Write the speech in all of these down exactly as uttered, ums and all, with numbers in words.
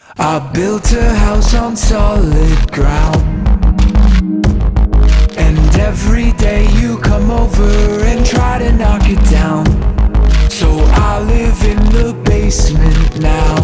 I built a house on solid ground, and every day you come over and try to knock it down. So I live in the basement now.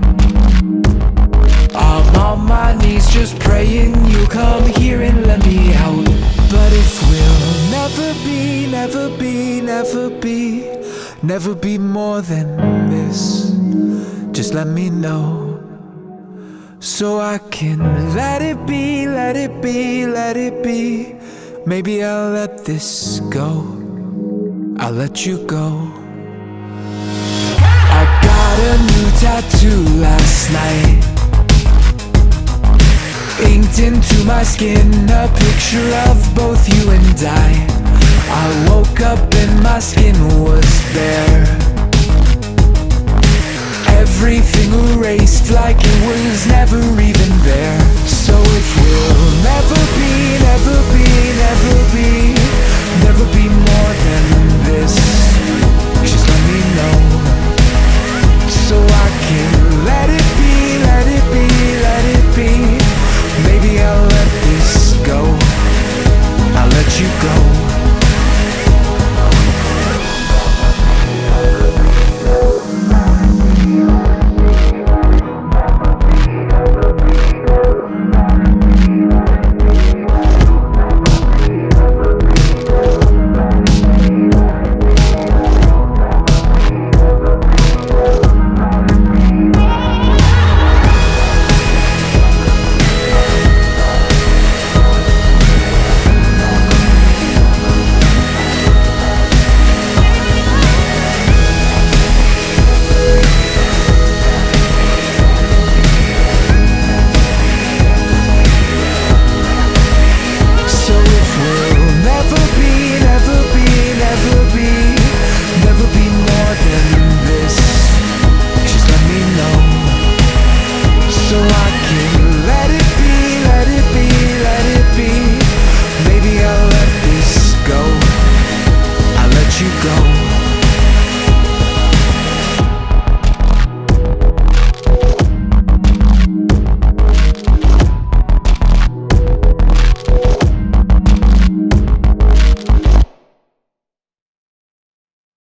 I'm on my knees just praying you come here and let me out. But if we'll never be, never be, never be, never be more than this, just let me know, so I can let it be, let it be, let it be. Maybe I'll let this go, I'll let you go. I got a new tattoo last night, inked into my skin a picture of both you and I. I woke up and my skin was bare, everything erased like it was never even there. So if we'll never be, never be, never be, never be more than this, just let me know,